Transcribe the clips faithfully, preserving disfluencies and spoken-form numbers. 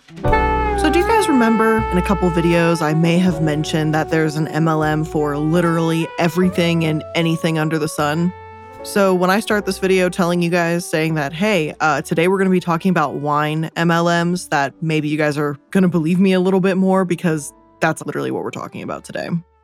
So do you guys remember in a couple videos I may have mentioned that there's an M L M for literally everything and anything under the sun? So when I start this video telling you guys saying that, hey, uh, today we're going to be talking about wine M L Ms, that maybe you guys are going to believe me a little bit more because that's literally what we're talking about today.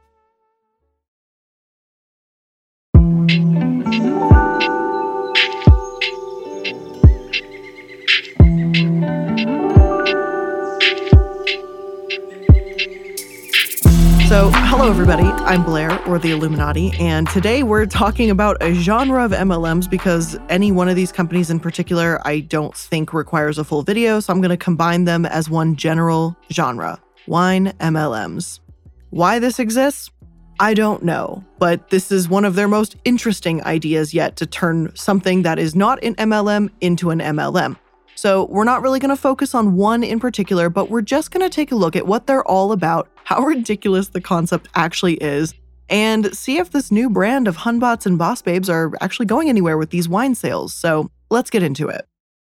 So, hello everybody, I'm Blair, or the Illuminati, and today we're talking about a genre of M L Ms because any one of these companies in particular I don't think requires a full video, so I'm going to combine them as one general genre, wine M L Ms. Why this exists? I don't know, but this is one of their most interesting ideas yet to turn something that is not an M L M into an M L M. So we're not really going to focus on one in particular, but we're just going to take a look at what they're all about, how ridiculous the concept actually is, and see if this new brand of Hunbots and Boss Babes are actually going anywhere with these wine sales. So let's get into it.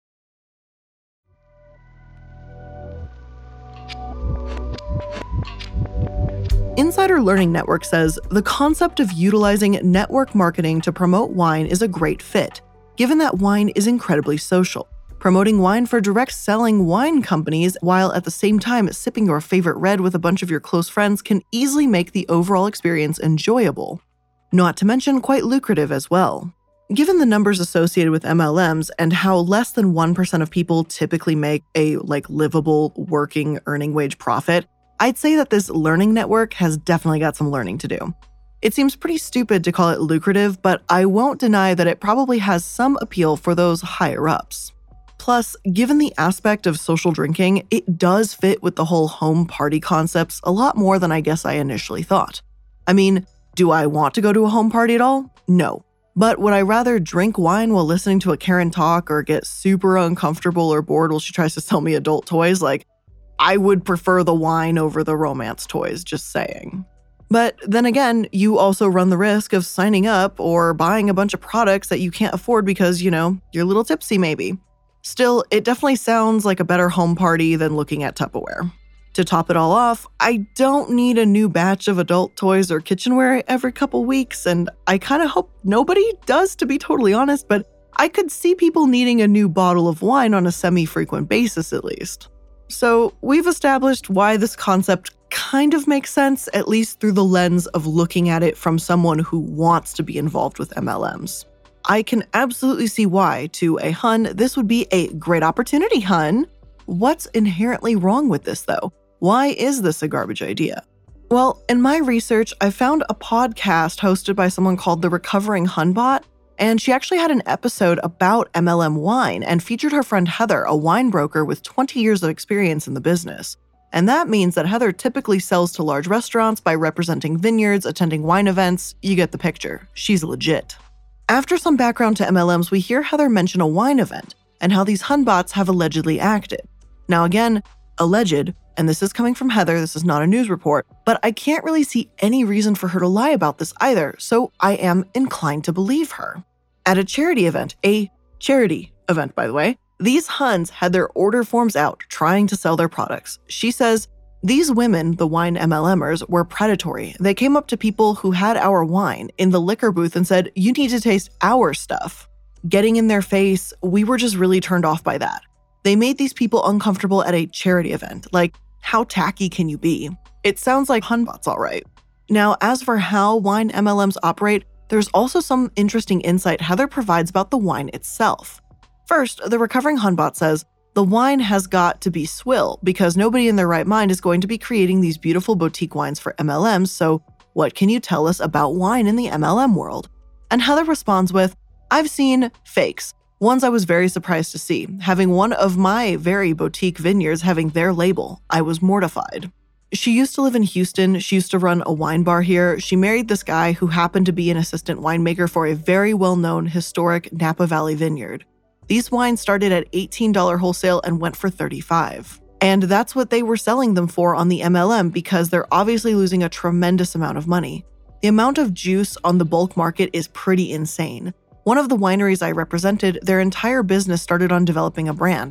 Insider Learning Network says the concept of utilizing network marketing to promote wine is a great fit, given that wine is incredibly social. Promoting wine for direct selling wine companies while at the same time sipping your favorite red with a bunch of your close friends can easily make the overall experience enjoyable. Not to mention quite lucrative as well. Given the numbers associated with M L Ms and how less than one percent of people typically make a like livable working earning wage profit, I'd say that this learning network has definitely got some learning to do. It seems pretty stupid to call it lucrative, but I won't deny that it probably has some appeal for those higher ups. Plus, given the aspect of social drinking, it does fit with the whole home party concepts a lot more than I guess I initially thought. I mean, do I want to go to a home party at all? No. But would I rather drink wine while listening to a Karen talk or get super uncomfortable or bored while she tries to sell me adult toys? Like, I would prefer the wine over the romance toys, just saying. But then again, you also run the risk of signing up or buying a bunch of products that you can't afford because, you know, you're a little tipsy maybe. Still, it definitely sounds like a better home party than looking at Tupperware. To top it all off, I don't need a new batch of adult toys or kitchenware every couple weeks, and I kind of hope nobody does, to be totally honest, but I could see people needing a new bottle of wine on a semi-frequent basis at least. So we've established why this concept kind of makes sense, at least through the lens of looking at it from someone who wants to be involved with M L Ms. I can absolutely see why, to a Hun, this would be a great opportunity, Hun. What's inherently wrong with this, though? Why is this a garbage idea? Well, in my research, I found a podcast hosted by someone called The Recovering Hunbot, and she actually had an episode about M L M wine and featured her friend Heather, a wine broker with twenty years of experience in the business. And that means that Heather typically sells to large restaurants by representing vineyards, attending wine events. You get the picture. She's legit. After some background to M L Ms, we hear Heather mention a wine event and how these Hunbots have allegedly acted. Now again, alleged, and this is coming from Heather, this is not a news report, but I can't really see any reason for her to lie about this either, so I am inclined to believe her. At a charity event, a charity event by the way, these Huns had their order forms out trying to sell their products. She says, these women, the wine M L Mers, were predatory. They came up to people who had our wine in the liquor booth and said, you need to taste our stuff. Getting in their face, we were just really turned off by that. They made these people uncomfortable at a charity event. Like, how tacky can you be? It sounds like Hunbots, all right. Now, as for how wine M L Ms operate, there's also some interesting insight Heather provides about the wine itself. First, the Recovering Hunbot says, the wine has got to be swill because nobody in their right mind is going to be creating these beautiful boutique wines for M L Ms, so what can you tell us about wine in the M L M world? And Heather responds with, I've seen fakes, ones I was very surprised to see. Having one of my very boutique vineyards having their label, I was mortified. She used to live in Houston. She used to run a wine bar here. She married this guy who happened to be an assistant winemaker for a very well-known historic Napa Valley vineyard. These wines started at eighteen dollars wholesale and went for thirty-five dollars. And that's what they were selling them for on the M L M because they're obviously losing a tremendous amount of money. The amount of juice on the bulk market is pretty insane. One of the wineries I represented, their entire business started on developing a brand.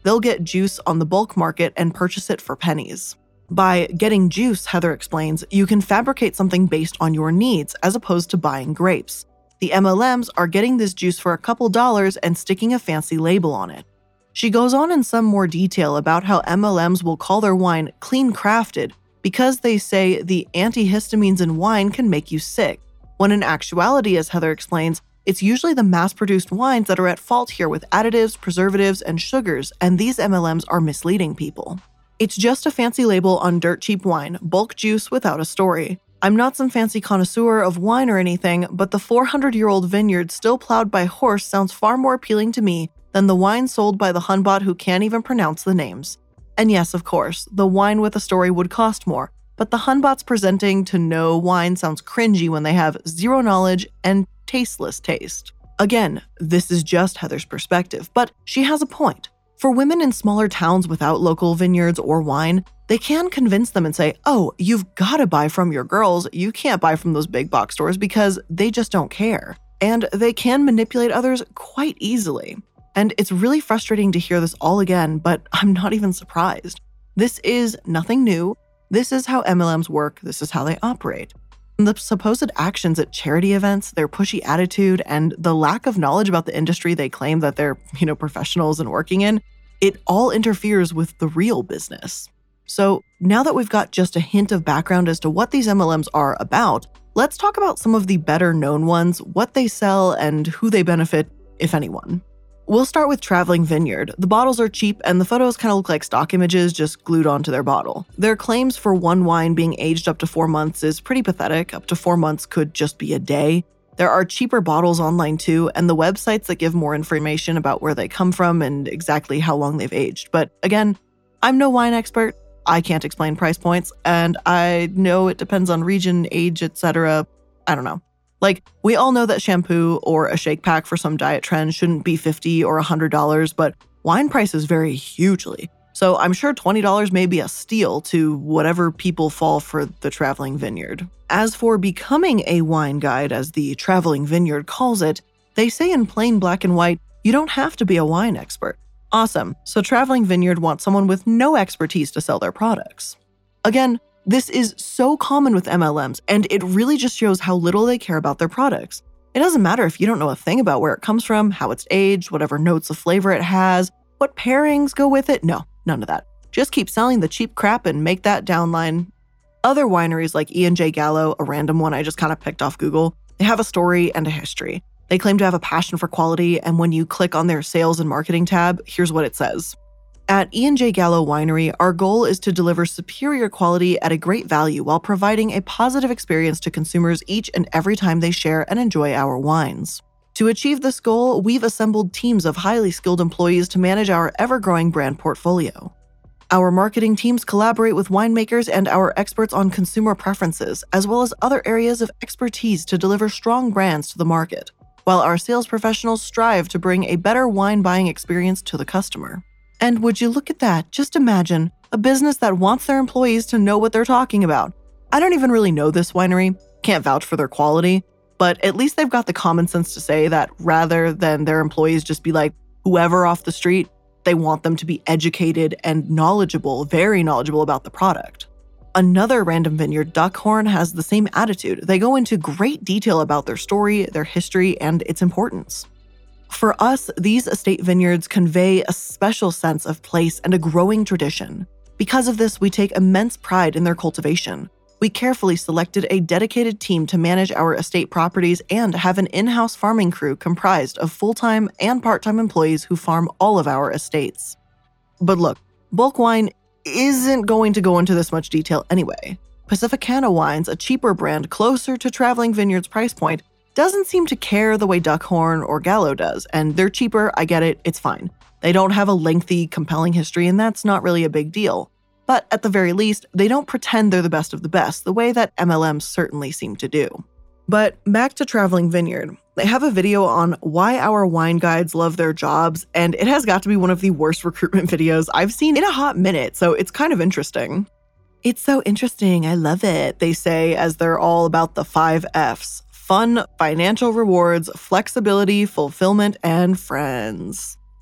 They'll get juice on the bulk market and purchase it for pennies. By getting juice, Heather explains, you can fabricate something based on your needs as opposed to buying grapes. The M L Ms are getting this juice for a couple dollars and sticking a fancy label on it. She goes on in some more detail about how M L Ms will call their wine clean crafted because they say the antihistamines in wine can make you sick, when in actuality, as Heather explains, it's usually the mass-produced wines that are at fault here with additives, preservatives, and sugars, and these M L Ms are misleading people. It's just a fancy label on dirt cheap wine, bulk juice without a story. I'm not some fancy connoisseur of wine or anything, but the four hundred year old vineyard still plowed by horse sounds far more appealing to me than the wine sold by the Hunbot who can't even pronounce the names. And yes, of course, the wine with a story would cost more, but the Hunbots presenting to know wine sounds cringy when they have zero knowledge and tasteless taste. Again, this is just Heather's perspective, but she has a point. For women in smaller towns without local vineyards or wine, they can convince them and say, oh, you've got to buy from your girls. You can't buy from those big box stores because they just don't care. And they can manipulate others quite easily. And it's really frustrating to hear this all again, but I'm not even surprised. This is nothing new. This is how M L Ms work. This is how they operate. The supposed actions at charity events, their pushy attitude, and the lack of knowledge about the industry they claim that they're, you know, professionals and working in, it all interferes with the real business. So now that we've got just a hint of background as to what these M L Ms are about, let's talk about some of the better known ones, what they sell, and who they benefit, if anyone. We'll start with Traveling Vineyard. The bottles are cheap and the photos kind of look like stock images just glued onto their bottle. Their claims for one wine being aged up to four months is pretty pathetic. Up to four months could just be a day. There are cheaper bottles online too, and the websites that give more information about where they come from and exactly how long they've aged. But again, I'm no wine expert. I can't explain price points, and I know it depends on region, age, et cetera. I don't know. Like, we all know that shampoo or a shake pack for some diet trend shouldn't be fifty dollars or one hundred dollars, but wine prices vary hugely. So I'm sure twenty dollars may be a steal to whatever people fall for the Traveling Vineyard. As for becoming a wine guide, as the Traveling Vineyard calls it, they say in plain black and white, you don't have to be a wine expert. Awesome. So Traveling Vineyard wants someone with no expertise to sell their products. Again, this is so common with M L Ms, and it really just shows how little they care about their products. It doesn't matter if you don't know a thing about where it comes from, how it's aged, whatever notes of flavor it has, what pairings go with it. No, none of that. Just keep selling the cheap crap and make that downline. Other wineries like E and J Gallo, a random one I just kind of picked off Google, they have a story and a history. They claim to have a passion for quality, and when you click on their sales and marketing tab, here's what it says. At E and J Gallo Winery, our goal is to deliver superior quality at a great value while providing a positive experience to consumers each and every time they share and enjoy our wines. To achieve this goal, we've assembled teams of highly skilled employees to manage our ever-growing brand portfolio. Our marketing teams collaborate with winemakers and our experts on consumer preferences, as well as other areas of expertise to deliver strong brands to the market, while our sales professionals strive to bring a better wine buying experience to the customer. And would you look at that? Just imagine a business that wants their employees to know what they're talking about. I don't even really know this winery, can't vouch for their quality, but at least they've got the common sense to say that rather than their employees just be like whoever off the street, they want them to be educated and knowledgeable, very knowledgeable about the product. Another random vineyard, Duckhorn, has the same attitude. They go into great detail about their story, their history, and its importance. For us, these estate vineyards convey a special sense of place and a growing tradition. Because of this, we take immense pride in their cultivation. We carefully selected a dedicated team to manage our estate properties and have an in-house farming crew comprised of full-time and part-time employees who farm all of our estates. But look, bulk wine isn't going to go into this much detail anyway. Pacificana Wines, a cheaper brand closer to Traveling Vineyard's price point, doesn't seem to care the way Duckhorn or Gallo does, and they're cheaper, I get it, it's fine. They don't have a lengthy, compelling history, and that's not really a big deal. But at the very least, they don't pretend they're the best of the best, the way that M L Ms certainly seem to do. But back to Traveling Vineyard. They have a video on why our wine guides love their jobs, and it has got to be one of the worst recruitment videos I've seen in a hot minute, so it's kind of interesting. It's so interesting, I love it, they say as they're all about the five F's. Fun, financial rewards, flexibility, fulfillment, and friends.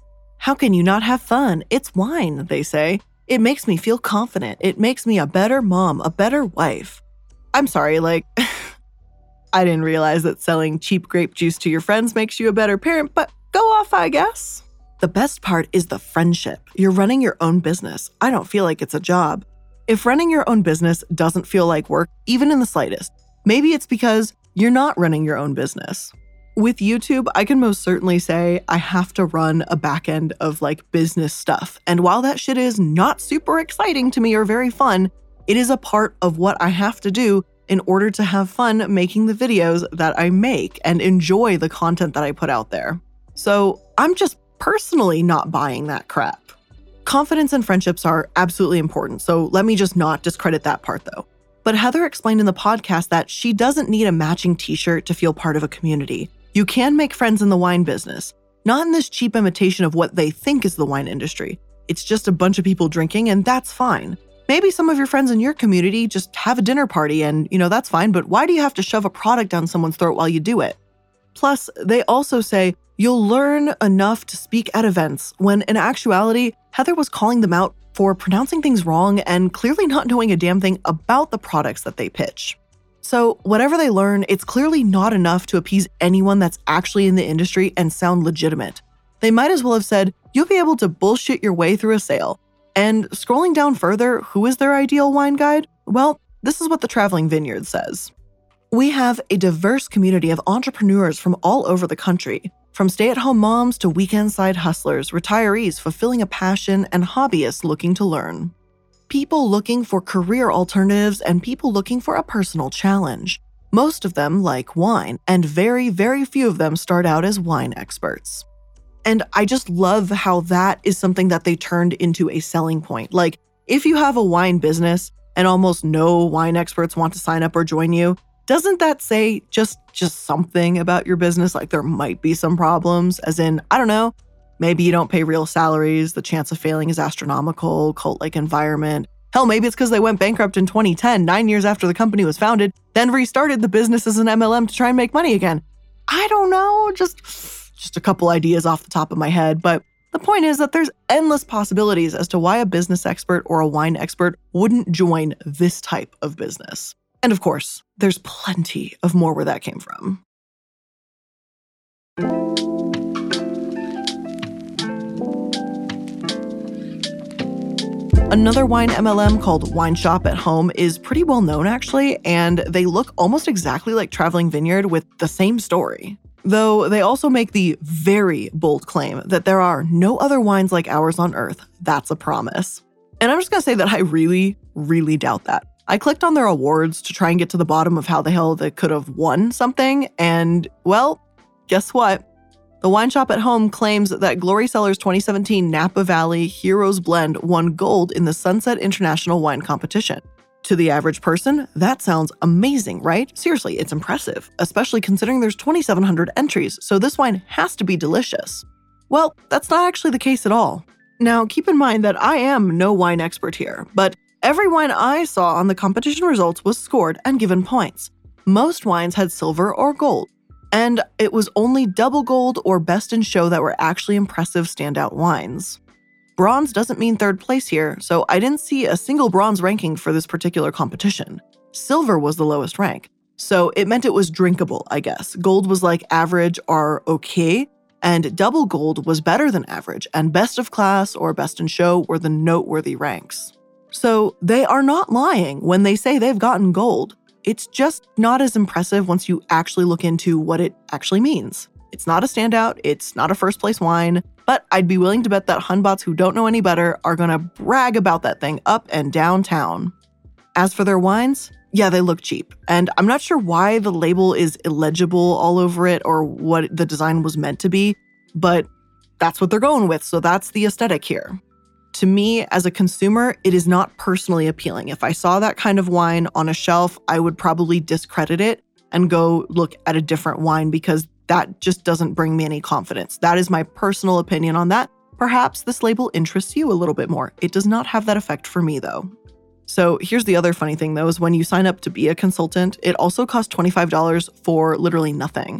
How can you not have fun? It's wine, they say. It makes me feel confident. It makes me a better mom, a better wife. I'm sorry, like, I didn't realize that selling cheap grape juice to your friends makes you a better parent, but go off, I guess. The best part is the friendship. You're running your own business. I don't feel like it's a job. If running your own business doesn't feel like work, even in the slightest, maybe it's because you're not running your own business. With YouTube, I can most certainly say I have to run a back end of like business stuff. And while that shit is not super exciting to me or very fun, it is a part of what I have to do in order to have fun making the videos that I make and enjoy the content that I put out there. So I'm just personally not buying that crap. Confidence and friendships are absolutely important, so let me just not discredit that part though. But Heather explained in the podcast that she doesn't need a matching t-shirt to feel part of a community. You can make friends in the wine business, not in this cheap imitation of what they think is the wine industry. It's just a bunch of people drinking, and that's fine. Maybe some of your friends in your community just have a dinner party and, you know, that's fine, but why do you have to shove a product down someone's throat while you do it? Plus, they also say you'll learn enough to speak at events, when in actuality, Heather was calling them out for pronouncing things wrong and clearly not knowing a damn thing about the products that they pitch. So whatever they learn, it's clearly not enough to appease anyone that's actually in the industry and sound legitimate. They might as well have said, you'll be able to bullshit your way through a sale. And scrolling down further, who is their ideal wine guide? Well, this is what the Traveling Vineyard says. We have a diverse community of entrepreneurs from all over the country, from stay-at-home moms to weekend side hustlers, retirees fulfilling a passion, and hobbyists looking to learn. People looking for career alternatives and people looking for a personal challenge. Most of them like wine, and very, very few of them start out as wine experts. And I just love how that is something that they turned into a selling point. Like, if you have a wine business and almost no wine experts want to sign up or join you, doesn't that say just, just something about your business? Like there might be some problems, as in, I don't know, maybe you don't pay real salaries, the chance of failing is astronomical, cult-like environment. Hell, maybe it's because they went bankrupt in twenty ten, nine years after the company was founded, then restarted the business as an M L M to try and make money again. I don't know, just, just a couple ideas off the top of my head. But the point is that there's endless possibilities as to why a business expert or a wine expert wouldn't join this type of business. And of course, there's plenty of more where that came from. Another wine M L M called Wine Shop at Home is pretty well known actually, and they look almost exactly like Traveling Vineyard with the same story. Though they also make the very bold claim that there are no other wines like ours on earth. That's a promise. And I'm just gonna say that I really, really doubt that. I clicked on their awards to try and get to the bottom of how the hell they could have won something, and well, guess what? The Wine Shop at Home claims that Glory Cellars twenty seventeen Napa Valley Heroes Blend won gold in the Sunset International Wine Competition. To the average person, that sounds amazing, right? Seriously, it's impressive, especially considering there's twenty-seven hundred entries, so this wine has to be delicious. Well, that's not actually the case at all. Now, keep in mind that I am no wine expert here, but every wine I saw on the competition results was scored and given points. Most wines had silver or gold, and it was only double gold or best in show that were actually impressive standout wines. Bronze doesn't mean third place here, so I didn't see a single bronze ranking for this particular competition. Silver was the lowest rank, so it meant it was drinkable, I guess. Gold was like average or okay, and double gold was better than average, and best of class or best in show were the noteworthy ranks. So they are not lying when they say they've gotten gold. It's just not as impressive once you actually look into what it actually means. It's not a standout, it's not a first place wine, but I'd be willing to bet that Hunbots who don't know any better are gonna brag about that thing up and down town. As for their wines, yeah, they look cheap. And I'm not sure why the label is illegible all over it or what the design was meant to be, but that's what they're going with, so that's the aesthetic here. To me, as a consumer, it is not personally appealing. If I saw that kind of wine on a shelf, I would probably discredit it and go look at a different wine because that just doesn't bring me any confidence. That is my personal opinion on that. Perhaps this label interests you a little bit more. It does not have that effect for me, though. So here's the other funny thing, though, is when you sign up to be a consultant, it also costs twenty-five dollars for literally nothing.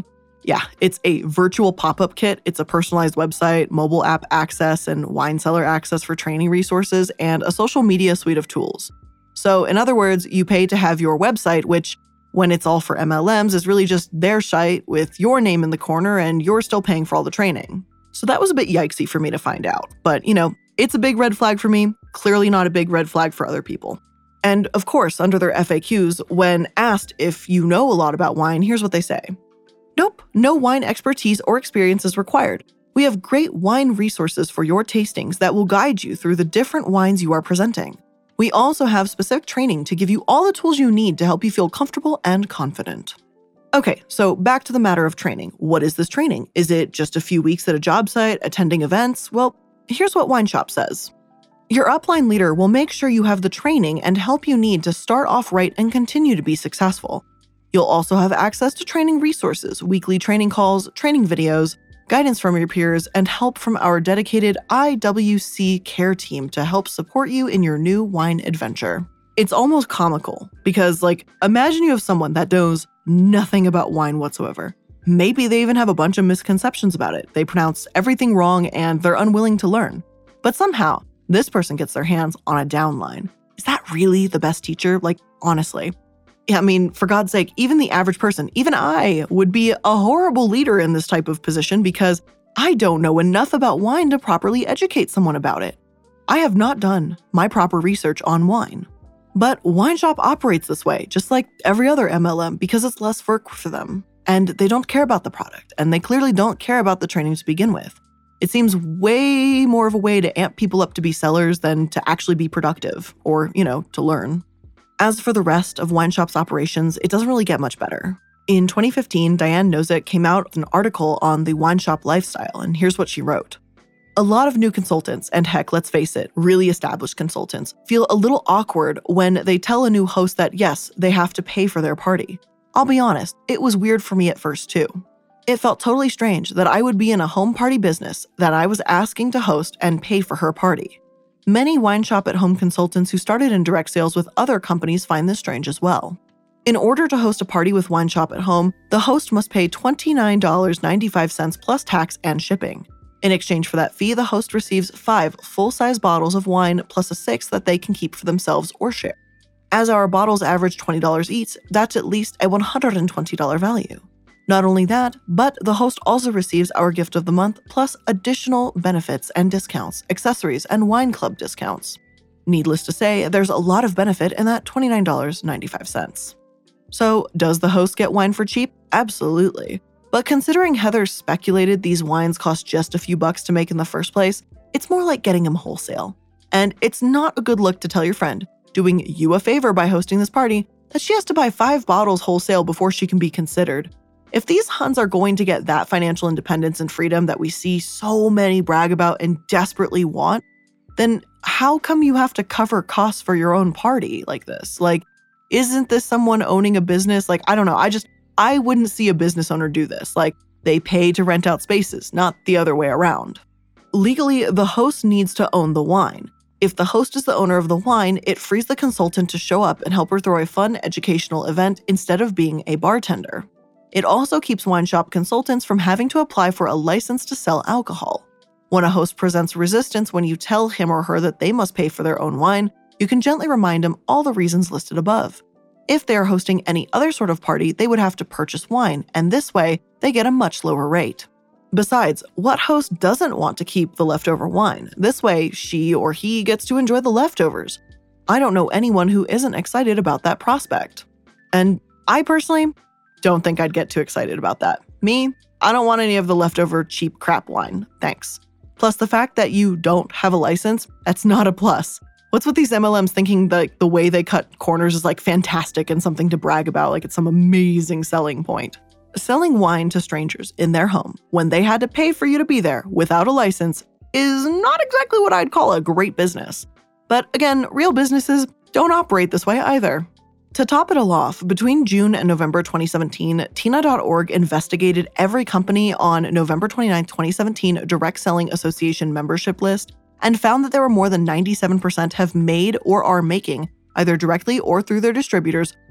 Yeah, it's a virtual pop-up kit. It's a personalized website, mobile app access, and wine cellar access for training resources, and a social media suite of tools. So in other words, you pay to have your website, which, when it's all for M L Ms, is really just their site with your name in the corner, and you're still paying for all the training. So that was a bit yikesy for me to find out. But, you know, it's a big red flag for me, clearly not a big red flag for other people. And of course, under their F A Qs, when asked if you know a lot about wine, here's what they say. Nope, no wine expertise or experience is required. We have great wine resources for your tastings that will guide you through the different wines you are presenting. We also have specific training to give you all the tools you need to help you feel comfortable and confident. Okay, so back to the matter of training. What is this training? Is it just a few weeks at a job site, attending events? Well, here's what Wine Shop says. Your upline leader will make sure you have the training and help you need to start off right and continue to be successful. You'll also have access to training resources, weekly training calls, training videos, guidance from your peers, and help from our dedicated I W C care team to help support you in your new wine adventure. It's almost comical because, like, imagine you have someone that knows nothing about wine whatsoever. Maybe they even have a bunch of misconceptions about it. They pronounce everything wrong and they're unwilling to learn. But somehow, this person gets their hands on a downline. Is that really the best teacher? Like, honestly. Yeah, I mean, for God's sake, even the average person, even I, would be a horrible leader in this type of position because I don't know enough about wine to properly educate someone about it. I have not done my proper research on wine. But Wine Shop operates this way, just like every other M L M, because it's less work for them. And they don't care about the product, and they clearly don't care about the training to begin with. It seems way more of a way to amp people up to be sellers than to actually be productive or, you know, to learn. As for the rest of Wine Shop's operations, it doesn't really get much better. In twenty fifteen, Diane Nozick came out with an article on the Wine Shop lifestyle, and here's what she wrote. A lot of new consultants, and heck, let's face it, really established consultants, feel a little awkward when they tell a new host that yes, they have to pay for their party. I'll be honest, it was weird for me at first too. It felt totally strange that I would be in a home party business that I was asking to host and pay for her party. Many Wine Shop at Home consultants who started in direct sales with other companies find this strange as well. In order to host a party with Wine Shop at Home, the host must pay twenty-nine dollars and ninety-five cents plus tax and shipping. In exchange for that fee, the host receives five full-size bottles of wine plus a sixth that they can keep for themselves or share. As our bottles average twenty dollars each, that's at least a one hundred twenty dollars value. Not only that, but the host also receives our gift of the month plus additional benefits and discounts, accessories, and wine club discounts. Needless to say, there's a lot of benefit in that twenty-nine dollars and ninety-five cents. So, does the host get wine for cheap? Absolutely. But considering Heather speculated these wines cost just a few bucks to make in the first place, it's more like getting them wholesale. And it's not a good look to tell your friend, doing you a favor by hosting this party, that she has to buy five bottles wholesale before she can be considered. If these Huns are going to get that financial independence and freedom that we see so many brag about and desperately want, then how come you have to cover costs for your own party like this? Like, isn't this someone owning a business? Like, I don't know. I just, I wouldn't see a business owner do this. Like, they pay to rent out spaces, not the other way around. Legally, the host needs to own the wine. If the host is the owner of the wine, it frees the consultant to show up and help her throw a fun educational event instead of being a bartender. It also keeps Wine Shop consultants from having to apply for a license to sell alcohol. When a host presents resistance when you tell him or her that they must pay for their own wine, you can gently remind them all the reasons listed above. If they are hosting any other sort of party, they would have to purchase wine, and this way, they get a much lower rate. Besides, what host doesn't want to keep the leftover wine? This way, she or he gets to enjoy the leftovers. I don't know anyone who isn't excited about that prospect. And I personally don't think I'd get too excited about that. Me, I don't want any of the leftover cheap crap wine. Thanks. Plus, the fact that you don't have a license, that's not a plus. What's with these M L Ms thinking that the way they cut corners is like fantastic and something to brag about, like it's some amazing selling point? Selling wine to strangers in their home when they had to pay for you to be there without a license is not exactly what I'd call a great business. But again, real businesses don't operate this way either. To top it all off, between June and November twenty seventeen, Tina dot org investigated every company on November twenty-ninth, twenty seventeen Direct Selling Association membership list and found that there were more than ninety-seven percent have made or are making, either directly or through their distributors,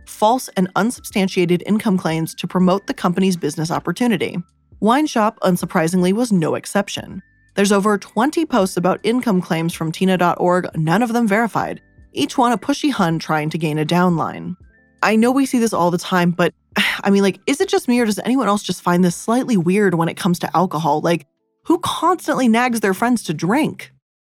false and unsubstantiated income claims to promote the company's business opportunity. Wine Shop, unsurprisingly, was no exception. There's over twenty posts about income claims from Tina dot org, none of them verified, each one a pushy Hun trying to gain a downline. I know we see this all the time, but I mean, like, is it just me or does anyone else just find this slightly weird when it comes to alcohol? Like, who constantly nags their friends to drink?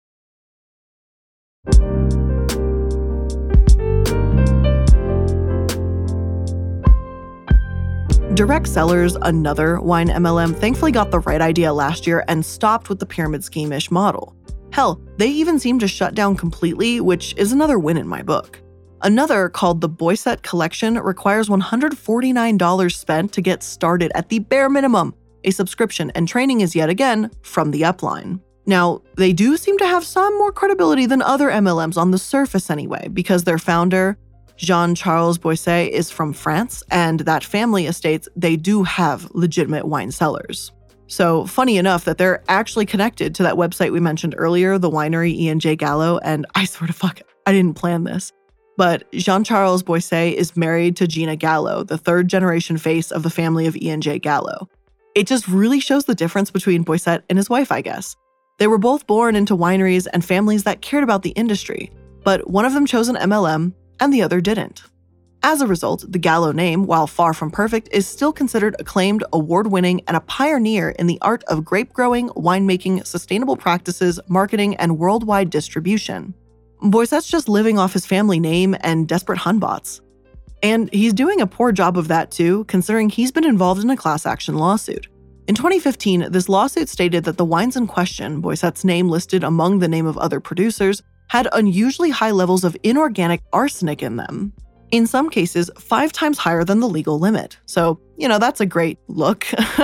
Direct Sellers, another wine M L M, thankfully got the right idea last year and stopped with the pyramid scheme-ish model. Hell, they even seemed to shut down completely, which is another win in my book. Another, called the Boisset Collection, requires one hundred forty-nine dollars spent to get started at the bare minimum. A subscription and training is yet again from the upline. Now, they do seem to have some more credibility than other M L Ms on the surface anyway, because their founder, Jean-Charles Boisset, is from France, and that family estates, they do have legitimate wine cellars. So funny enough that they're actually connected to that website we mentioned earlier, the winery E and J Gallo, and I swear to fuck, I didn't plan this. But Jean-Charles Boisset is married to Gina Gallo, the third generation face of the family of E and J Gallo. It just really shows the difference between Boisset and his wife, I guess. They were both born into wineries and families that cared about the industry, but one of them chose an M L M and the other didn't. As a result, the Gallo name, while far from perfect, is still considered acclaimed, award-winning, and a pioneer in the art of grape growing, winemaking, sustainable practices, marketing, and worldwide distribution. Boisset's just living off his family name and desperate Hunbots. And he's doing a poor job of that too, considering he's been involved in a class action lawsuit. In twenty fifteen, this lawsuit stated that the wines in question, Boisset's name listed among the name of other producers, had unusually high levels of inorganic arsenic in them. In some cases, five times higher than the legal limit. So, you know, that's a great look.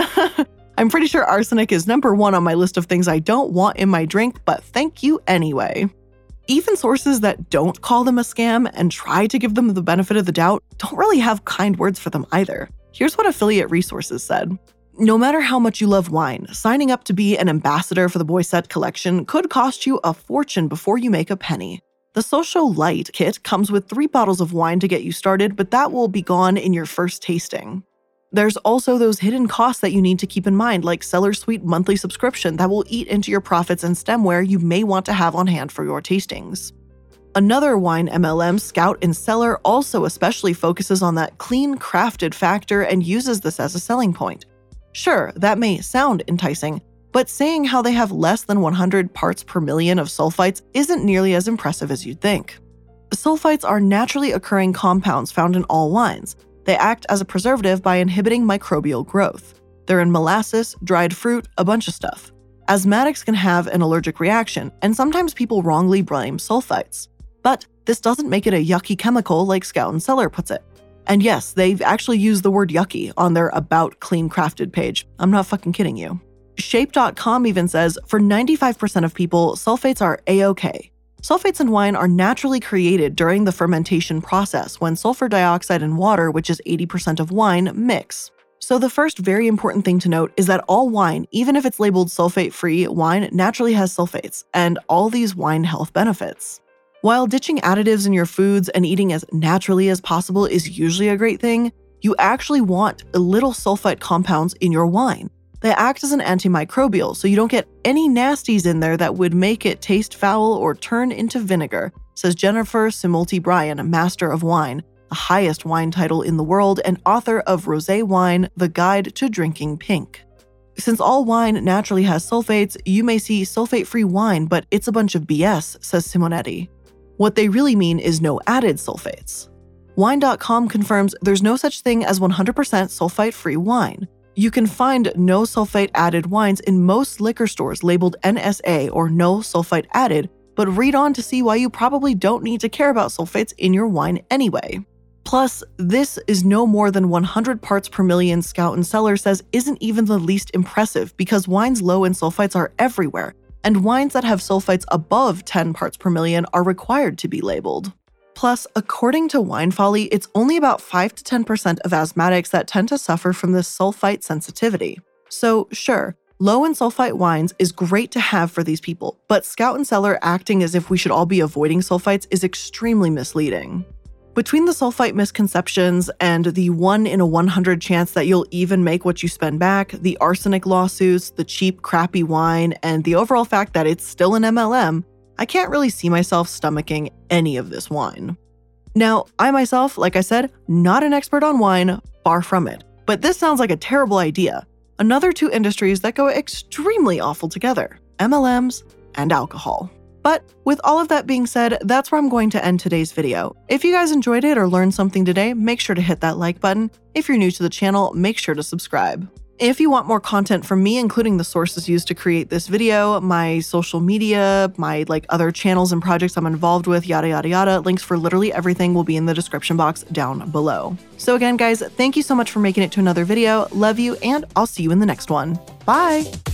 I'm pretty sure arsenic is number one on my list of things I don't want in my drink, but thank you anyway. Even sources that don't call them a scam and try to give them the benefit of the doubt don't really have kind words for them either. Here's what Affiliate Resources said. No matter how much you love wine, signing up to be an ambassador for the Boisset Collection could cost you a fortune before you make a penny. The Social Light kit comes with three bottles of wine to get you started, but that will be gone in your first tasting. There's also those hidden costs that you need to keep in mind, like Cellar Suite monthly subscription that will eat into your profits and stemware you may want to have on hand for your tastings. Another wine M L M, Scout and Cellar, also especially focuses on that clean crafted factor and uses this as a selling point. Sure, that may sound enticing, but saying how they have less than one hundred parts per million of sulfites isn't nearly as impressive as you'd think. Sulfites are naturally occurring compounds found in all wines. They act as a preservative by inhibiting microbial growth. They're in molasses, dried fruit, a bunch of stuff. Asthmatics can have an allergic reaction, and sometimes people wrongly blame sulfites. But this doesn't make it a yucky chemical like Scout and Cellar puts it. And yes, they've actually used the word yucky on their About Clean Crafted page. I'm not fucking kidding you. Shape dot com even says, for ninety-five percent of people, sulfates are A-okay. Sulfates in wine are naturally created during the fermentation process when sulfur dioxide and water, which is eighty percent of wine, mix. So the first very important thing to note is that all wine, even if it's labeled sulfate-free wine, naturally has sulfates, and all these wine health benefits. While ditching additives in your foods and eating as naturally as possible is usually a great thing, you actually want little sulfite compounds in your wine. They act as an antimicrobial, so you don't get any nasties in there that would make it taste foul or turn into vinegar, says Jennifer Simulti Bryan, Master of Wine, the highest wine title in the world and author of Rosé Wine, The Guide to Drinking Pink. Since all wine naturally has sulfates, you may see sulfate-free wine, but it's a bunch of B S, says Simonetti. What they really mean is no added sulfates. Wine dot com confirms there's no such thing as one hundred percent sulfite-free wine. You can find no sulfate added wines in most liquor stores labeled N S A or no sulfite added, but read on to see why you probably don't need to care about sulfates in your wine anyway. Plus, this is no more than one hundred parts per million, Scout and Cellar says isn't even the least impressive because wines low in sulfites are everywhere, and wines that have sulfites above ten parts per million are required to be labeled. Plus, according to Wine Folly, it's only about five to ten percent of asthmatics that tend to suffer from this sulfite sensitivity. So sure, low in sulfite wines is great to have for these people, but Scout and Cellar acting as if we should all be avoiding sulfites is extremely misleading. Between the sulfite misconceptions and the one in a one hundred chance that you'll even make what you spend back, the arsenic lawsuits, the cheap, crappy wine, and the overall fact that it's still an M L M, I can't really see myself stomaching any of this wine. Now, I myself, like I said, not an expert on wine, far from it. But this sounds like a terrible idea. Another two industries that go extremely awful together, M L Ms and alcohol. But with all of that being said, that's where I'm going to end today's video. If you guys enjoyed it or learned something today, make sure to hit that like button. If you're new to the channel, make sure to subscribe. If you want more content from me, including the sources used to create this video, my social media, my like other channels and projects I'm involved with, yada yada yada, links for literally everything will be in the description box down below. So again, guys, thank you so much for making it to another video. Love you, and I'll see you in the next one. Bye!